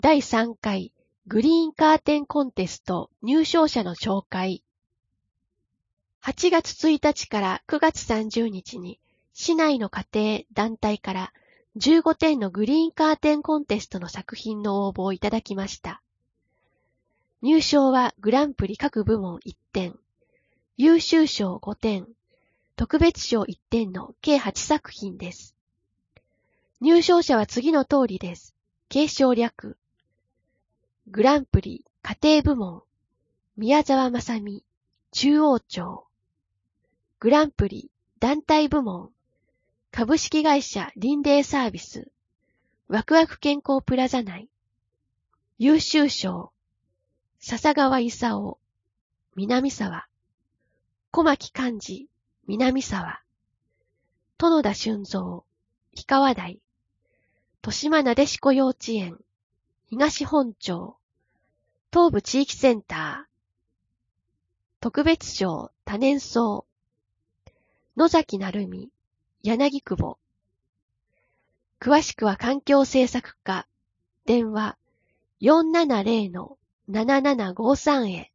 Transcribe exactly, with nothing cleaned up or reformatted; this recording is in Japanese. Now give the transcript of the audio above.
だいさんかいグリーンカーテンコンテスト入賞者の紹介。はちがつついたちからくがつさんじゅうにちに市内の家庭、団体からじゅうごてんのグリーンカーテンコンテストの作品の応募をいただきました。入賞はグランプリ各部門いってん、優秀賞ごてん、特別賞いってんの計はちさくひんです。入賞者は次の通りです。継承略。グランプリ家庭部門、宮沢まさみ、中央町。グランプリ団体部門、株式会社リンレーサービス、ワクワク健康プラザ内。優秀賞、笹川勲、南沢。小牧寛治、南沢。殿田俊三、氷川台。豊島なでしこ幼稚園、東本町。東部地域センター。特別賞多年草。野崎成美、柳久保。詳しくは環境政策課、電話 よんななぜろのななななごさん へ。